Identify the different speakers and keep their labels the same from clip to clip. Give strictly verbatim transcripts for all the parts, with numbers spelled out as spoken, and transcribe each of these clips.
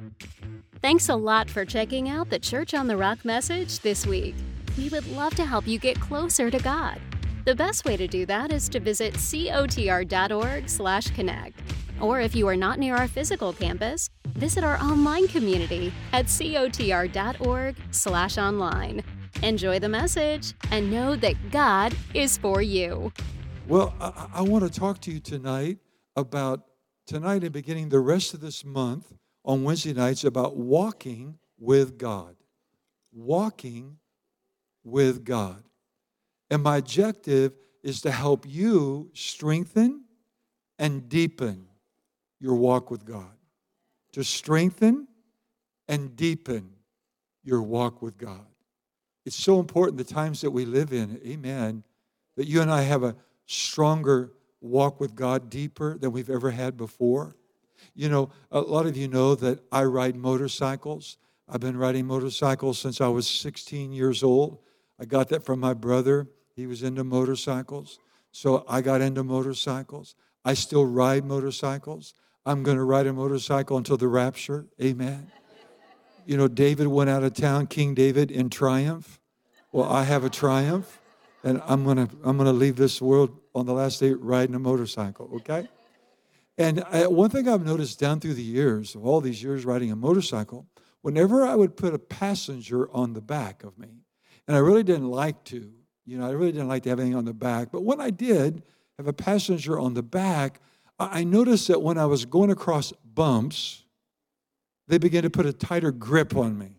Speaker 1: Thanks a lot for checking out the Church on the Rock message this week. We would love to help you get closer to God. The best way to do that is to visit cotr.org slash connect. Or if you are not near our physical campus, visit our online community at cotr.org slash online. Enjoy the message and know that God is for you.
Speaker 2: Well, I, I want to talk to you tonight about tonight and beginning the rest of this month on Wednesday nights about walking with God. Walking with God. And my objective is to help you strengthen and deepen your walk with God. To strengthen and deepen your walk with God. It's so important the times that we live in, amen, that you and I have a stronger walk with God, deeper than we've ever had before. You know, a lot of you know that I ride motorcycles. I've been riding motorcycles since I was sixteen years old. I got that from my brother. He was into motorcycles. So I got into motorcycles. I still ride motorcycles. I'm going to ride a motorcycle until the rapture. Amen. You know, David went out of town, King David, in triumph. Well, I have a triumph, and I'm going to I'm going to leave this world on the last day riding a motorcycle, okay? And I, one thing I've noticed down through the years, of all these years riding a motorcycle, whenever I would put a passenger on the back of me, and I really didn't like to, you know, I really didn't like to have anything on the back, but when I did have a passenger on the back, I, I noticed that when I was going across bumps, they began to put a tighter grip on me.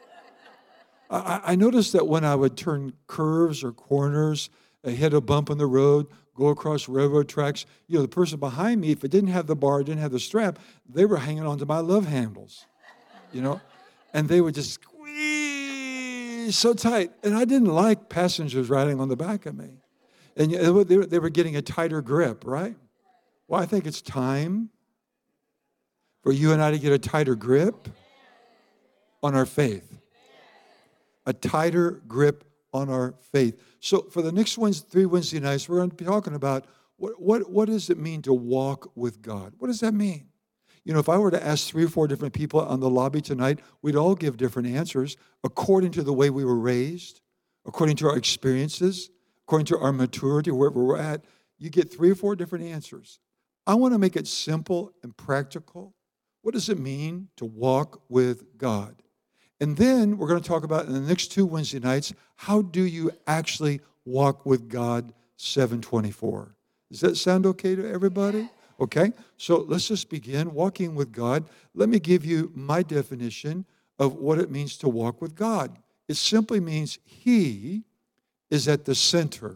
Speaker 2: I, I noticed that when I would turn curves or corners, I hit a bump in the road, go across railroad tracks, you know, the person behind me, if it didn't have the bar, didn't have the strap, they were hanging onto my love handles, you know, and they would just squeeze so tight. And I didn't like passengers riding on the back of me. And they were getting a tighter grip, right? Well, I think it's time for you and I to get a tighter grip on our faith. A tighter grip on our faith. So for the next Wednesday, three Wednesday nights, we're going to be talking about what, what, what does it mean to walk with God? What does that mean? You know, if I were to ask three or four different people on the lobby tonight, we'd all give different answers according to the way we were raised, according to our experiences, according to our maturity, wherever we're at. You get three or four different answers. I want to make it simple and practical. What does it mean to walk with God? And then we're going to talk about in the next two Wednesday nights, how do you actually walk with God seven twenty-four? Does that sound okay to everybody? Okay, so let's just begin walking with God. Let me give you my definition of what it means to walk with God. It simply means He is at the center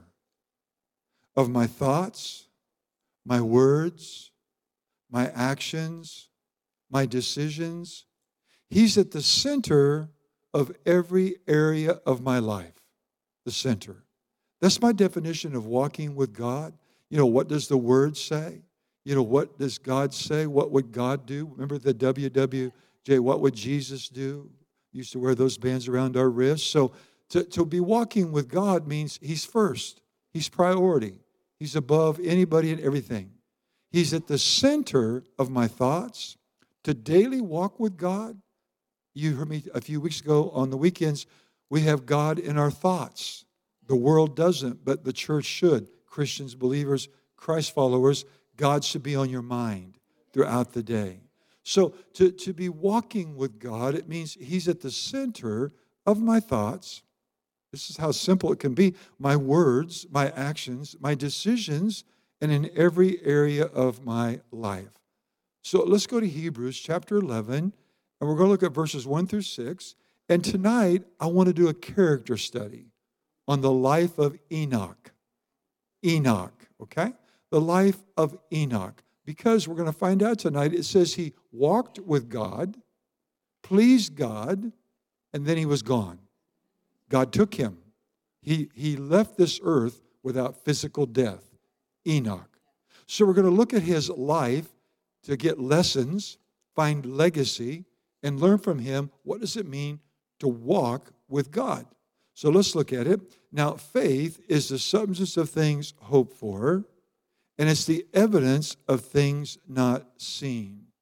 Speaker 2: of my thoughts, my words, my actions, my decisions. He's at the center of every area of my life, the center. That's my definition of walking with God. You know, what does the Word say? You know, what does God say? What would God do? Remember the W W J, what would Jesus do? Used to wear those bands around our wrists. So to, to be walking with God means He's first. He's priority. He's above anybody and everything. He's at the center of my thoughts. To daily walk with God, you heard me a few weeks ago on the weekends, we have God in our thoughts. The world doesn't, but the church should. Christians, believers, Christ followers, God should be on your mind throughout the day. So to, to be walking with God, it means He's at the center of my thoughts. This is how simple it can be. My words, my actions, my decisions, and in every area of my life. So let's go to Hebrews chapter eleven. And we're going to look at verses one through six. And tonight, I want to do a character study on the life of Enoch. Enoch, okay? The life of Enoch. Because we're going to find out tonight, it says he walked with God, pleased God, and then he was gone. God took him. He, he left this earth without physical death. Enoch. So we're going to look at his life to get lessons, find legacy, and learn from him what does it mean to walk with God. So let's look at it. Now, faith is the substance of things hoped for, and it's the evidence of things not seen.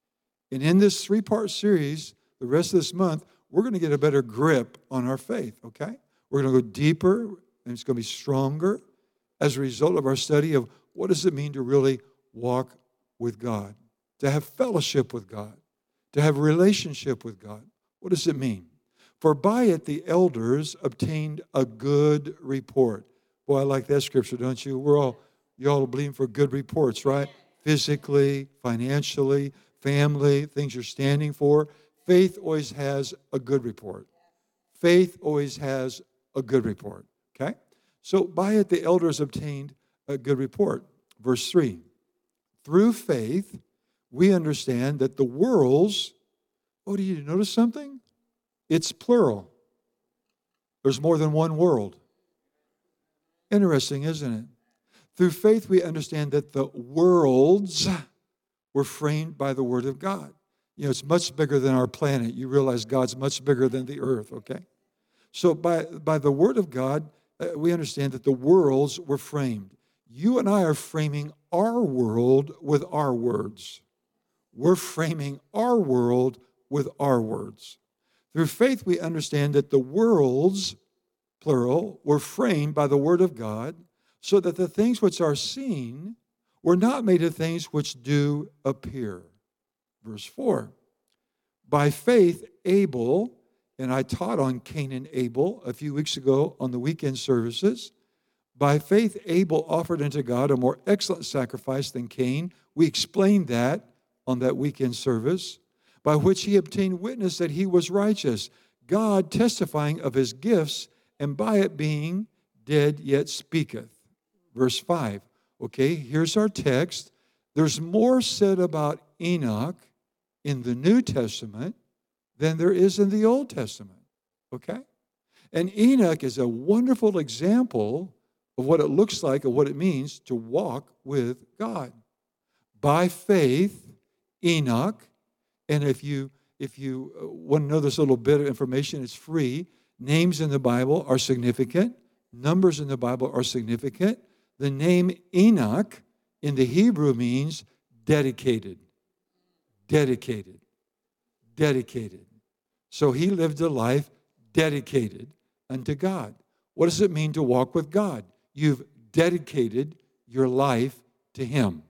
Speaker 2: And in this three-part series, the rest of this month, we're going to get a better grip on our faith, okay? We're going to go deeper, and it's going to be stronger as a result of our study of what does it mean to really walk with God, to have fellowship with God, to have a relationship with God. What does it mean? For by it the elders obtained a good report. Boy, I like that scripture, don't you? We're all, you all are believing for good reports, right? Physically, financially, family, things you're standing for. Faith always has a good report. Faith always has a good report, okay? So by it the elders obtained a good report. Verse three, through faith we understand that the worlds, oh, do you notice something? It's plural. There's more than one world. Interesting, isn't it? Through faith we understand that the worlds were framed by the word of God. You know, it's much bigger than our planet. You realize God's much bigger than the earth, okay? So by, by the word of God, uh, we understand that the worlds were framed. You and I are framing our world with our words. We're framing our world with our words. Through faith, we understand that the worlds, plural, were framed by the word of God, so that the things which are seen were not made of things which do appear. Verse four, by faith, Abel, and I taught on Cain and Abel a few weeks ago on the weekend services. By faith, Abel offered unto God a more excellent sacrifice than Cain. We explained that on that weekend service, by which he obtained witness that he was righteous, God testifying of his gifts, and by it being dead yet speaketh. Verse five. Okay, here's our text. There's more said about Enoch in the New Testament than there is in the Old Testament. Okay? And Enoch is a wonderful example of what it looks like and what it means to walk with God. By faith, Enoch, and if you if you want to know this little bit of information, it's free. Names in the Bible are significant. Numbers in the Bible are significant. The name Enoch in the Hebrew means dedicated. Dedicated. Dedicated. So he lived a life dedicated unto God. What does it mean to walk with God? You've dedicated your life to him.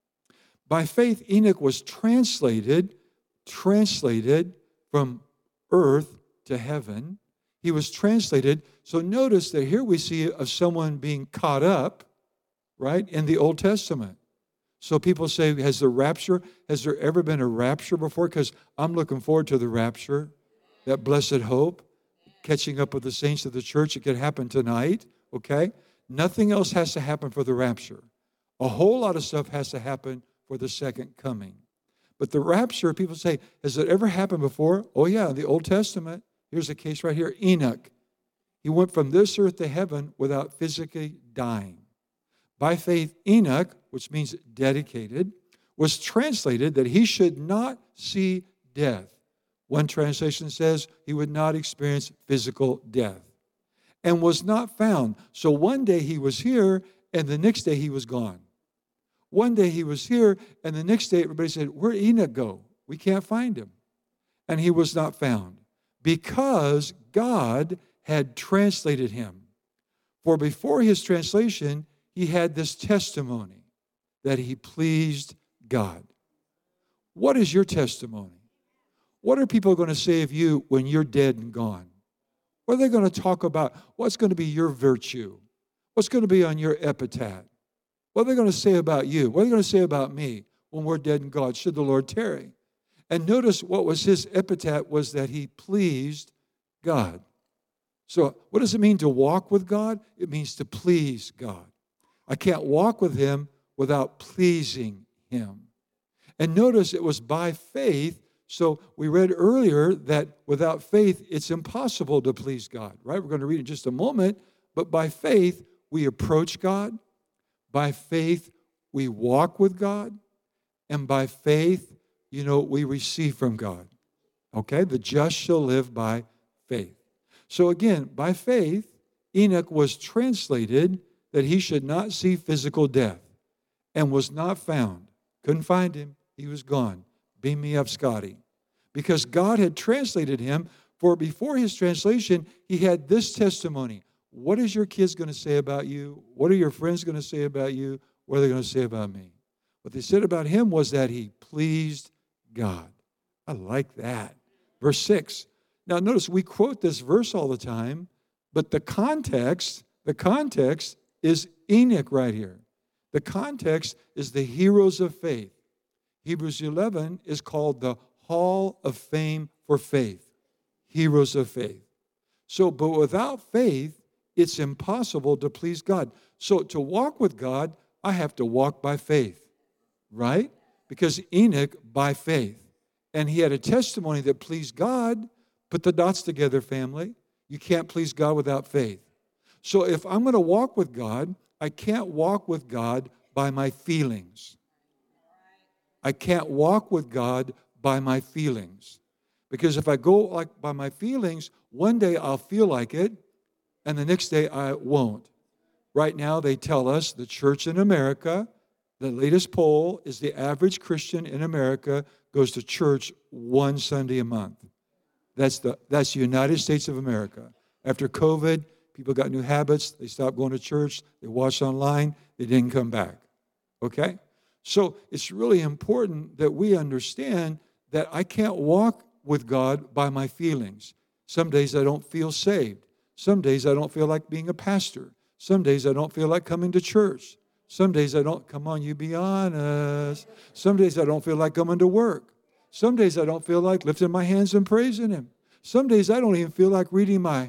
Speaker 2: By faith, Enoch was translated, translated from earth to heaven. He was translated. So notice that here we see of someone being caught up, right, in the Old Testament. So people say, has the rapture, has there ever been a rapture before? Because I'm looking forward to the rapture, that blessed hope, catching up with the saints of the church. It could happen tonight, okay? Nothing else has to happen for the rapture. A whole lot of stuff has to happen for the second coming. But the rapture, people say, has it ever happened before? Oh, yeah, in the Old Testament. Here's a case right here. Enoch. He went from this earth to heaven without physically dying. By faith, Enoch, which means dedicated, was translated that he should not see death. One translation says he would not experience physical death, and was not found. So one day he was here, and the next day he was gone. One day he was here, and the next day everybody said, where'd Enoch go? We can't find him. And he was not found, because God had translated him. For before his translation, he had this testimony that he pleased God. What is your testimony? What are people going to say of you when you're dead and gone? What are they going to talk about? What's going to be your virtue? What's going to be on your epitaph? What are they going to say about you? What are they going to say about me when we're dead and gone, should the Lord tarry? And notice what was his epitaph was that he pleased God. So what does it mean to walk with God? It means to please God. I can't walk with him without pleasing him. And notice it was by faith. So we read earlier that without faith, it's impossible to please God, right? We're going to read in just a moment. But by faith, we approach God. By faith, we walk with God. And by faith, you know, we receive from God. Okay? The just shall live by faith. So again, by faith, Enoch was translated that he should not see physical death, and was not found. Couldn't find him. He was gone. Beam me up, Scotty. Because God had translated him, for before his translation, he had this testimony. What is your kids going to say about you? What are your friends going to say about you? What are they going to say about me? What they said about him was that he pleased God. I like that. Verse six. Now notice we quote this verse all the time, but the context, the context is Enoch right here. The context is the heroes of faith. Hebrews eleven is called the Hall of Fame for faith. Heroes of faith. So, but without faith, it's impossible to please God. So to walk with God, I have to walk by faith, right? Because Enoch, by faith. And he had a testimony that pleased God. Put the dots together, family. You can't please God without faith. So if I'm going to walk with God, I can't walk with God by my feelings. I can't walk with God by my feelings. Because if I go like by my feelings, one day I'll feel like it, and the next day I won't. Right now, they tell us the church in America, the latest poll is the average Christian in America goes to church one Sunday a month. That's the that's the United States of America. After COVID, people got new habits. They stopped going to church. They watched online. They didn't come back. Okay? So it's really important that we understand that I can't walk with God by my feelings. Some days I don't feel saved. Some days I don't feel like being a pastor. Some days I don't feel like coming to church. Some days I don't, come on, you be honest. Some days I don't feel like coming to work. Some days I don't feel like lifting my hands and praising Him. Some days I don't even feel like reading my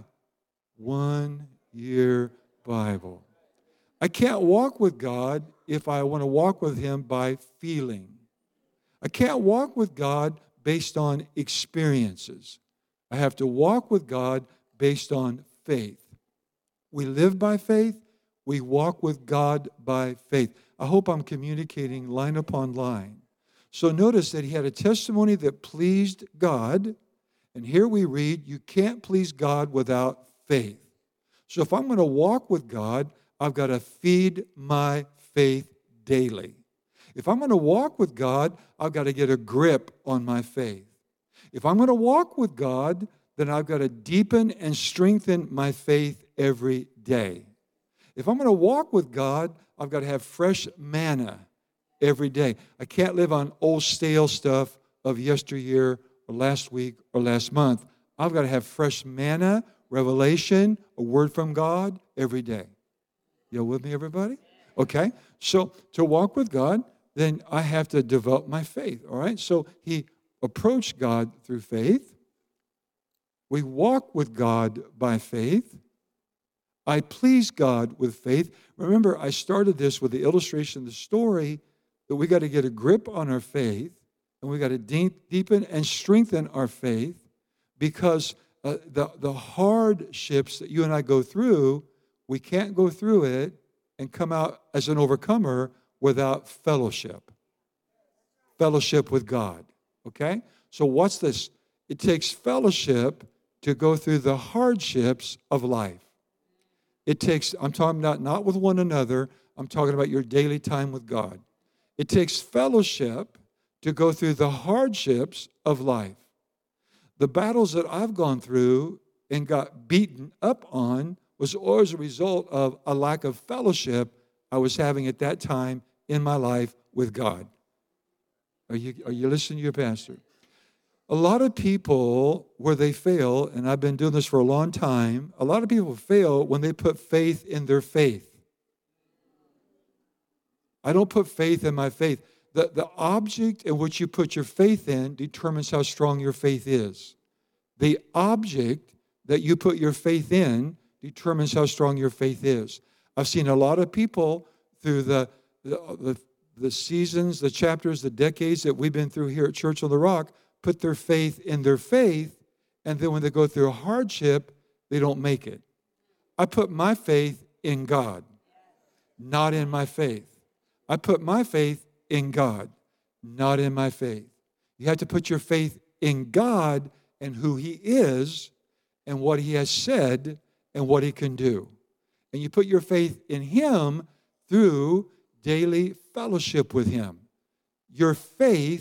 Speaker 2: one-year Bible. I can't walk with God if I want to walk with Him by feeling. I can't walk with God based on experiences. I have to walk with God based on faith. We live by faith. We walk with God by faith. I hope I'm communicating line upon line. So notice that he had a testimony that pleased God. And here we read, you can't please God without faith. So if I'm going to walk with God, I've got to feed my faith daily. If I'm going to walk with God, I've got to get a grip on my faith. If I'm going to walk with God, then I've got to deepen and strengthen my faith every day. If I'm going to walk with God, I've got to have fresh manna every day. I can't live on old stale stuff of yesteryear or last week or last month. I've got to have fresh manna, revelation, a word from God every day. You with me, everybody? Okay. So to walk with God, then I have to develop my faith. All right. So he approached God through faith. We walk with God by faith. I please God with faith. Remember, I started this with the illustration, the story, that we got to get a grip on our faith, and we got to deep, deepen and strengthen our faith, because uh, the, the hardships that you and I go through, we can't go through it and come out as an overcomer without fellowship. Fellowship with God, okay? So what's this? It takes fellowship to go through the hardships of life. It takes, I'm talking about not with one another, I'm talking about your daily time with God. It takes fellowship to go through the hardships of life. The battles that I've gone through and got beaten up on was always a result of a lack of fellowship I was having at that time in my life with God. Are you, are you listening to your pastor? A lot of people, where they fail, and I've been doing this for a long time, a lot of people fail when they put faith in their faith. I don't put faith in my faith. The, the object in which you put your faith in determines how strong your faith is. The object that you put your faith in determines how strong your faith is. I've seen a lot of people through the, the, the, the seasons, the chapters, the decades that we've been through here at Church on the Rock, put their faith in their faith, and then when they go through a hardship, they don't make it. I put my faith in God, not in my faith. I put my faith in God, not in my faith. You have to put your faith in God and who He is and what He has said and what He can do. And you put your faith in Him through daily fellowship with Him. Your faith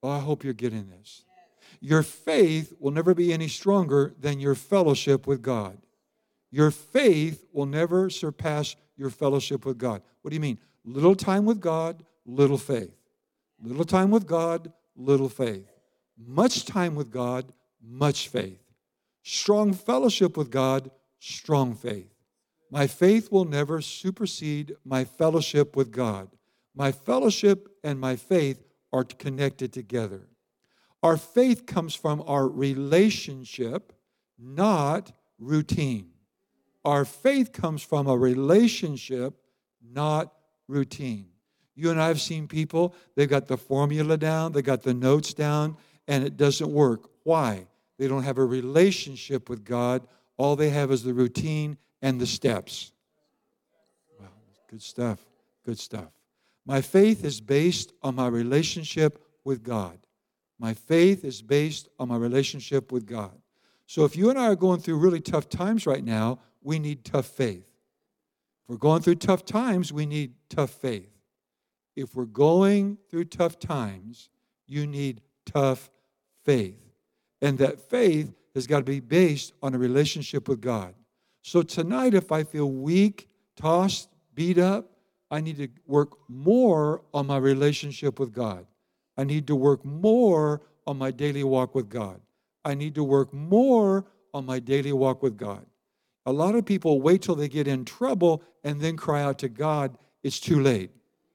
Speaker 2: Oh, I hope you're getting this. Your faith will never be any stronger than your fellowship with God. Your faith will never surpass your fellowship with God. What do you mean? Little time with God, little faith. Little time with God, little faith. Much time with God, much faith. Strong fellowship with God, strong faith. My faith will never supersede my fellowship with God. My fellowship and my faith are connected together. Our faith comes from our relationship, not routine. Our faith comes from a relationship, not routine. You and I have seen people, they've got the formula down, they got the notes down, and it doesn't work. Why? They don't have a relationship with God. All they have is the routine and the steps. Wow, good stuff, good stuff. My faith is based on my relationship with God. My faith is based on my relationship with God. So if you and I are going through really tough times right now, we need tough faith. If we're going through tough times, we need tough faith. If we're going through tough times, you need tough faith. And that faith has got to be based on a relationship with God. So tonight, if I feel weak, tossed, beat up, I need to work more on my relationship with God. I need to work more on my daily walk with God. I need to work more on my daily walk with God. A lot of people wait till they get in trouble and then cry out to God. It's too late.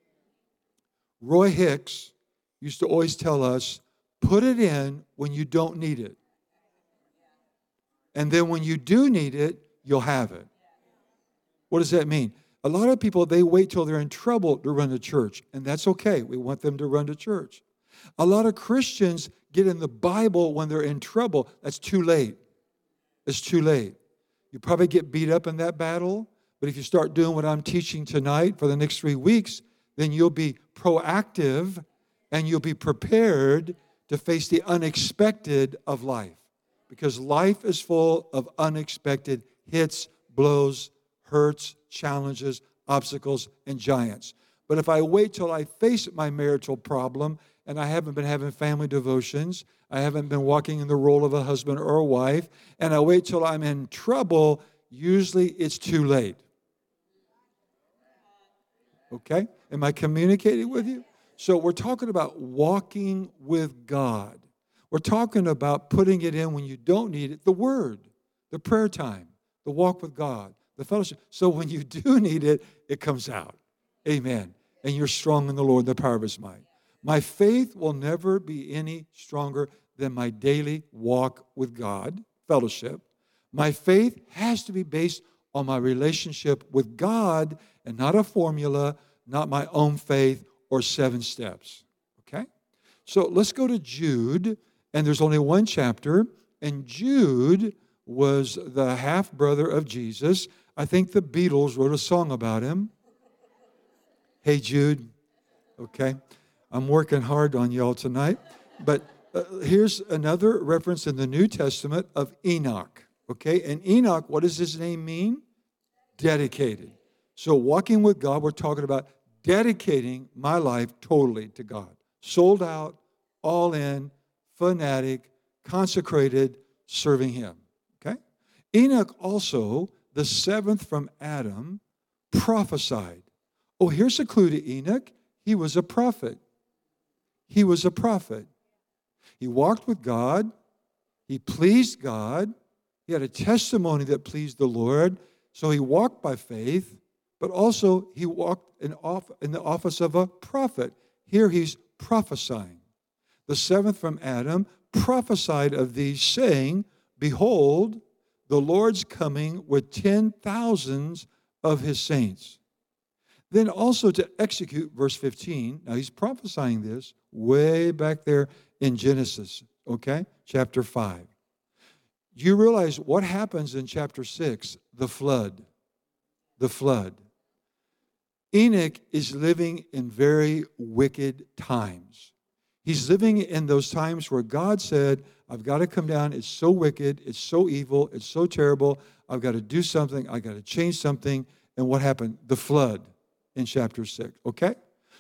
Speaker 2: Roy Hicks used to always tell us, put it in when you don't need it. And then when you do need it, you'll have it. What does that mean? A lot of people, they wait till they're in trouble to run to church, and that's okay. We want them to run to church. A lot of Christians get in the Bible when they're in trouble. That's too late. It's too late. You probably get beat up in that battle, but if you start doing what I'm teaching tonight for the next three weeks, then you'll be proactive and you'll be prepared to face the unexpected of life. Because life is full of unexpected hits, blows, hurts, challenges, obstacles, and giants. But if I wait till I face my marital problem and I haven't been having family devotions, I haven't been walking in the role of a husband or a wife, and I wait till I'm in trouble, usually it's too late. Okay? Am I communicating with you? So we're talking about walking with God. We're talking about putting it in when you don't need it, the Word, the prayer time, the walk with God, the fellowship. So when you do need it, it comes out. Amen. And you're strong in the Lord, the power of His might. My faith will never be any stronger than my daily walk with God, fellowship. My faith has to be based on my relationship with God and not a formula, not my own faith or seven steps. Okay? So let's go to Jude, and there's only one chapter, and Jude was the half-brother of Jesus. I think the Beatles wrote a song about him. Hey, Jude. Okay? I'm working hard on y'all tonight. But uh, here's another reference in the New Testament of Enoch. Okay? And Enoch, what does his name mean? Dedicated. So walking with God, we're talking about dedicating my life totally to God. Sold out, all in, fanatic, consecrated, serving Him. Okay? Enoch also, the seventh from Adam, prophesied. Oh, here's a clue to Enoch. He was a prophet. He was a prophet. He walked with God. He pleased God. He had a testimony that pleased the Lord. So he walked by faith, but also he walked in, off, in the office of a prophet. Here he's prophesying. The seventh from Adam prophesied of these, saying, behold, the Lord's coming with ten thousands of His saints. Then also to execute, verse fifteen. Now he's prophesying this way back there in Genesis, okay? Chapter five. You realize what happens in chapter six? The flood. The flood. Enoch is living in very wicked times. He's living in those times where God said, I've got to come down. It's so wicked. It's so evil. It's so terrible. I've got to do something. I've got to change something. And what happened? The flood in chapter six. Okay?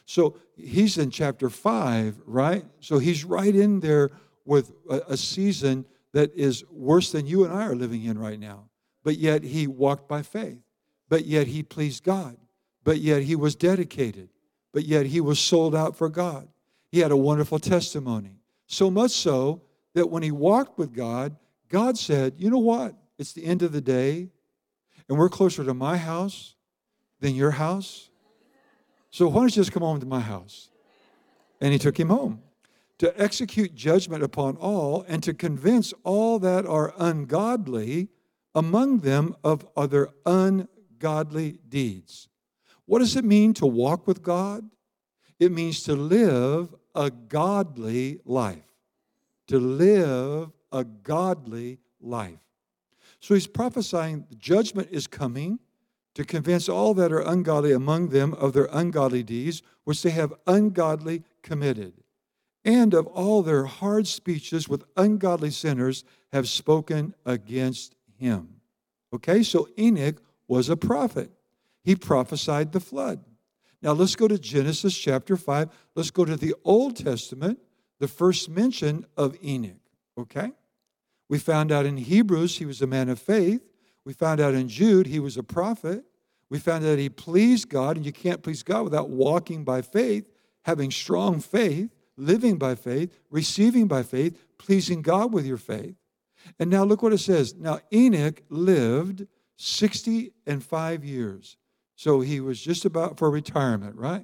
Speaker 2: So he's in chapter five, right? So he's right in there with a, a season that is worse than you and I are living in right now. But yet he walked by faith. But yet he pleased God. But yet he was dedicated. But yet he was sold out for God. He had a wonderful testimony. So much so that when he walked with God, God said, you know what? It's the end of the day, and we're closer to my house than your house. So why don't you just come home to my house? And he took him home to execute judgment upon all and to convince all that are ungodly among them of other ungodly deeds. What does it mean to walk with God? It means to live a godly life. To live a godly life. So he's prophesying judgment is coming to convince all that are ungodly among them of their ungodly deeds, which they have ungodly committed, and of all their hard speeches with ungodly sinners have spoken against him. Okay, so Enoch was a prophet. He prophesied the flood. Now let's go to Genesis chapter five. Let's go to the Old Testament, the first mention of Enoch. Okay? We found out in Hebrews he was a man of faith. We found out in Jude he was a prophet. We found out he pleased God, and you can't please God without walking by faith, having strong faith, living by faith, receiving by faith, pleasing God with your faith. And now look what it says. Now Enoch lived sixty and five years. So he was just about for retirement, right?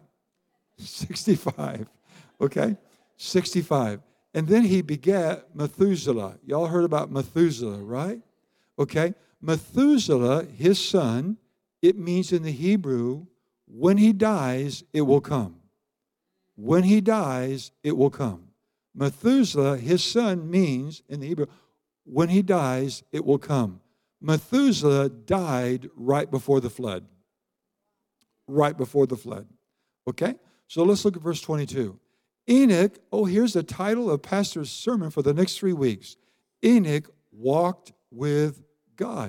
Speaker 2: sixty-five, okay? sixty-five. And then he begat Methuselah. Y'all heard about Methuselah, right? Okay. Methuselah, his son, it means in the Hebrew, when he dies, it will come. When he dies, it will come. Methuselah, his son, means in the Hebrew, when he dies, it will come. Methuselah died right before the flood. Right before the flood. Okay? So let's look at verse twenty-two. Enoch, oh, here's the title of pastor's sermon for the next three weeks. Enoch walked with God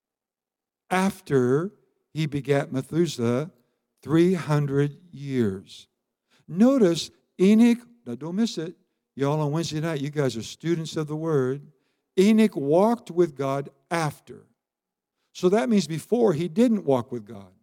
Speaker 2: after he begat Methuselah three hundred years. Notice Enoch, now don't miss it. Y'all on Wednesday night, you guys are students of the word. Enoch walked with God after. So that means before he didn't walk with God.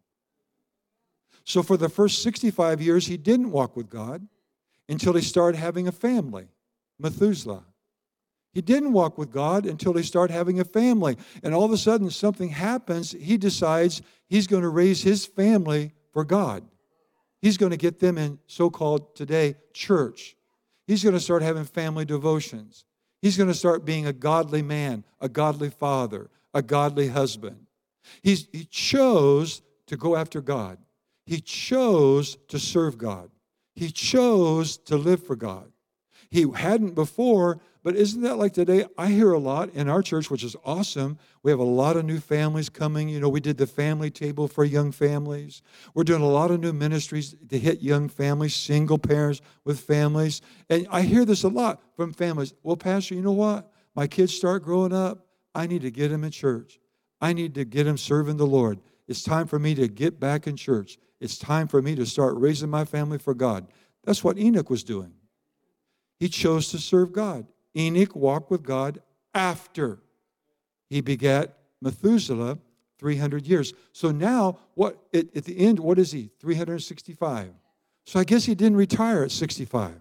Speaker 2: So for the first sixty-five years, he didn't walk with God until he started having a family, Methuselah. He didn't walk with God until he started having a family. And all of a sudden, something happens. He decides he's going to raise his family for God. He's going to get them in so-called today church. He's going to start having family devotions. He's going to start being a godly man, a godly father, a godly husband. He's, he chose to go after God. He chose to serve God. He chose to live for God. He hadn't before, but isn't that like today? I hear a lot in our church, which is awesome. We have a lot of new families coming. You know, we did the family table for young families. We're doing a lot of new ministries to hit young families, single parents with families. And I hear this a lot from families. Well, Pastor, you know what? My kids start growing up. I need to get them in church. I need to get them serving the Lord. It's time for me to get back in church. It's time for me to start raising my family for God. That's what Enoch was doing. He chose to serve God. Enoch walked with God after he begat Methuselah three hundred years. So now, what at, at the end, what is he? three hundred sixty-five. So I guess he didn't retire at sixty-five.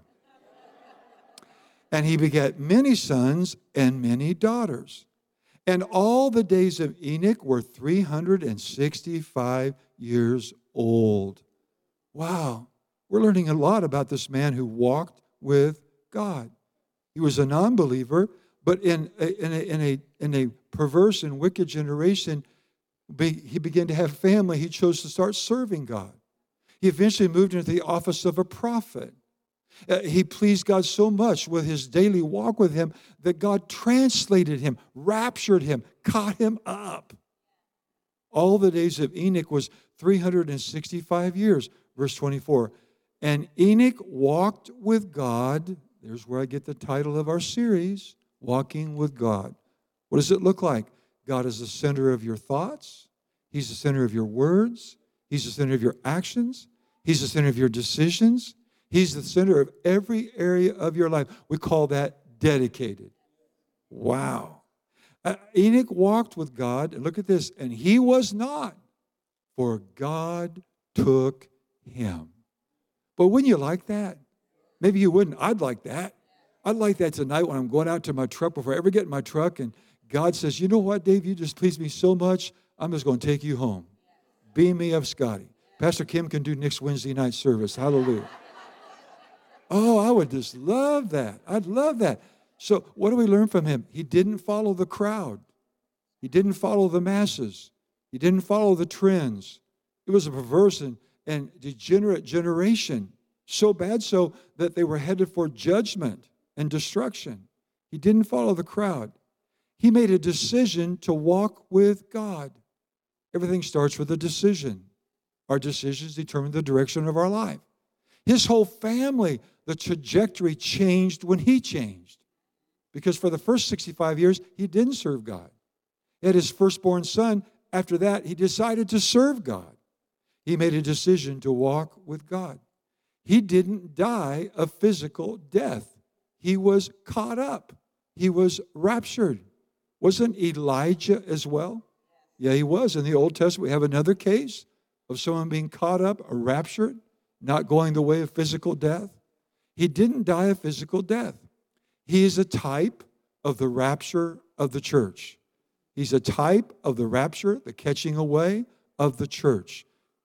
Speaker 2: And he begat many sons and many daughters. And all the days of Enoch were three hundred sixty-five years old. Wow. We're learning a lot about this man who walked with God. He was a non-believer, but in a, in a, in a, in a perverse and wicked generation, he began to have family. He chose to start serving God. He eventually moved into the office of a prophet. Uh, he pleased God so much with his daily walk with him that God translated him, raptured him, caught him up. All the days of Enoch was three hundred sixty-five years. Verse twenty-four. And Enoch walked with God. There's where I get the title of our series, Walking with God. What does it look like? God is the center of your thoughts. He's the center of your words. He's the center of your actions. He's the center of your decisions. He's the center of every area of your life. We call that dedicated. Wow. Uh, Enoch walked with God, and look at this, and he was not, for God took him. But wouldn't you like that? Maybe you wouldn't. I'd like that. I'd like that tonight when I'm going out to my truck, before I ever get in my truck, and God says, you know what, Dave, you just pleased me so much, I'm just going to take you home. Beam me up, Scotty. Pastor Kim can do next Wednesday night service. Hallelujah. Oh, I would just love that. I'd love that. So what do we learn from him? He didn't follow the crowd. He didn't follow the masses. He didn't follow the trends. It was a perverse and, and degenerate generation, so bad so that they were headed for judgment and destruction. He didn't follow the crowd. He made a decision to walk with God. Everything starts with a decision. Our decisions determine the direction of our life. His whole family, the trajectory changed when he changed. Because for the first sixty-five years, he didn't serve God. He had his firstborn son. After that, he decided to serve God. He made a decision to walk with God. He didn't die a physical death. He was caught up. He was raptured. Wasn't Elijah as well? Yeah, he was. In the Old Testament, we have another case of someone being caught up or raptured, not going the way of physical death. He didn't die a physical death. He is a type of the rapture of the church. He's a type of the rapture, the catching away of the church.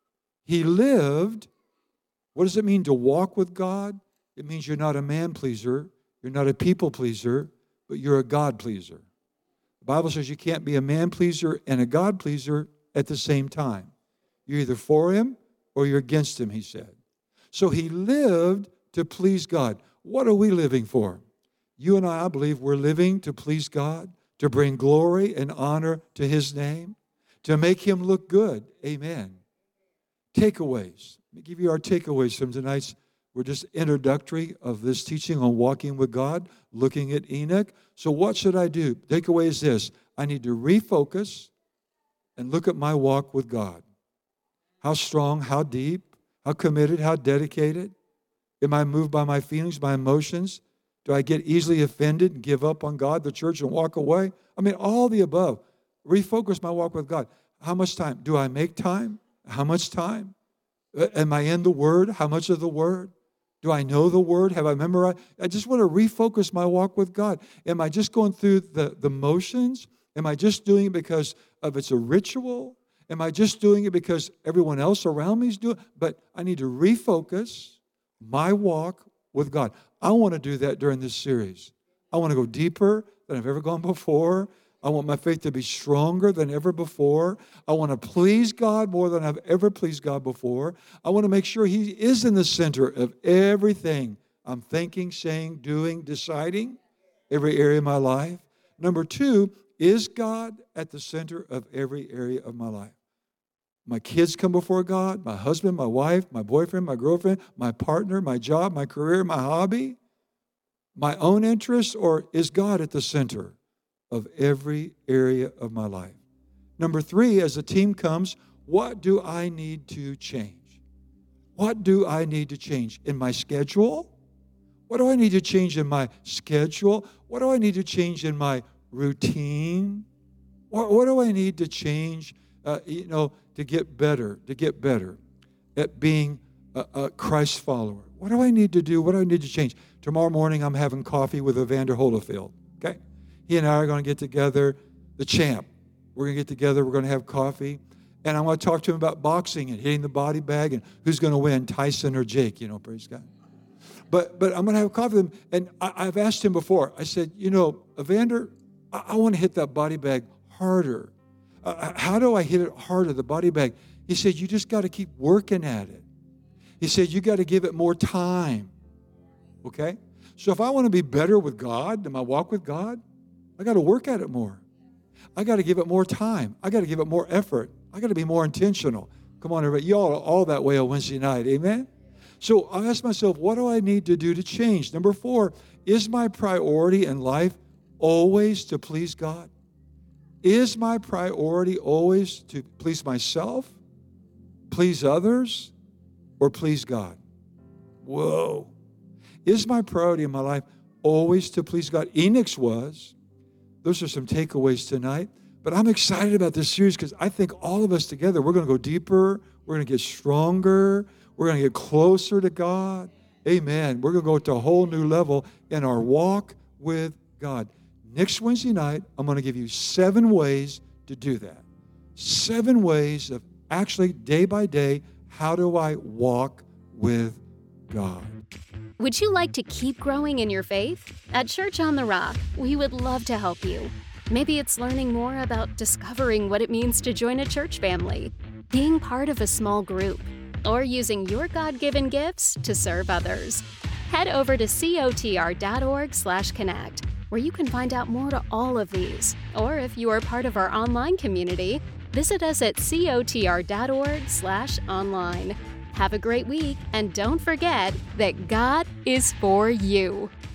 Speaker 2: He lived. What does it mean to walk with God? It means you're not a man pleaser, you're not a people pleaser, but you're a God pleaser. The Bible says you can't be a man pleaser and a God pleaser at the same time. You're either for him or you're against him, he said. So he lived to please God. What are we living for? You and I, I believe we're living to please God, to bring glory and honor to his name, to make him look good. Amen. Takeaways. Let me give you our takeaways from tonight's. We're just introductory of this teaching on walking with God, looking at Enoch. So what should I do? Takeaway is this. I need to refocus and look at my walk with God. How strong, how deep, how committed, how dedicated? Am I moved by my feelings, my emotions? Do I get easily offended and give up on God, the church, and walk away? I mean, all the above. Refocus my walk with God. How much time? Do I make time? How much time? Am I in the Word? How much of the Word? Do I know the Word? Have I memorized? I just want to refocus my walk with God. Am I just going through the, the motions? Am I just doing it because of it's a ritual? Am I just doing it because everyone else around me is doing it? But I need to refocus my walk with God. I want to do that during this series. I want to go deeper than I've ever gone before. I want my faith to be stronger than ever before. I want to please God more than I've ever pleased God before. I want to make sure he is in the center of everything I'm thinking, saying, doing, deciding, every area of my life. Number two, is God at the center of every area of my life? My kids come before God, my husband, my wife, my boyfriend, my girlfriend, my partner, my job, my career, my hobby, my own interests, or is God at the center of every area of my life? Number three, as the team comes, what do I need to change? What do I need to change in my schedule? What do I need to change in my schedule? What do I need to change in my routine? What, what do I need to change, uh, you know, to get better, to get better at being a, a Christ follower? What do I need to do? What do I need to change? Tomorrow morning, I'm having coffee with Evander Holyfield, okay? He and I are going to get together, the champ. We're going to get together. We're going to have coffee. And I want to talk to him about boxing and hitting the body bag and who's going to win, Tyson or Jake, you know, praise God. But but I'm going to have coffee with him. And I, I've asked him before. I said, you know, Evander, I, I want to hit that body bag harder. Uh, how do I hit it harder, the body bag? He said, you just got to keep working at it. He said, you got to give it more time. Okay? So if I want to be better with God in my walk with God, I got to work at it more. I got to give it more time. I got to give it more effort. I got to be more intentional. Come on, everybody. You all are all that way on Wednesday night. Amen? So I asked myself, what do I need to do to change? Number four, is my priority in life always to please God? Is my priority always to please myself, please others, or please God? Whoa. Is my priority in my life always to please God? Enoch's was. Those are some takeaways tonight. But I'm excited about this series because I think all of us together, we're going to go deeper. We're going to get stronger. We're going to get closer to God. Amen. We're going to go to a whole new level in our walk with God. Next Wednesday night, I'm going to give you seven ways to do that. Seven ways of actually, day by day, how do I walk with God?
Speaker 1: Would you like to keep growing in your faith? At Church on the Rock, we would love to help you. Maybe it's learning more about discovering what it means to join a church family, being part of a small group, or using your God-given gifts to serve others. Head over to cotr.org slash connect, where you can find out more to all of these. Or if you are part of our online community, visit us at cotr.org slash online. Have a great week, and don't forget that God is for you.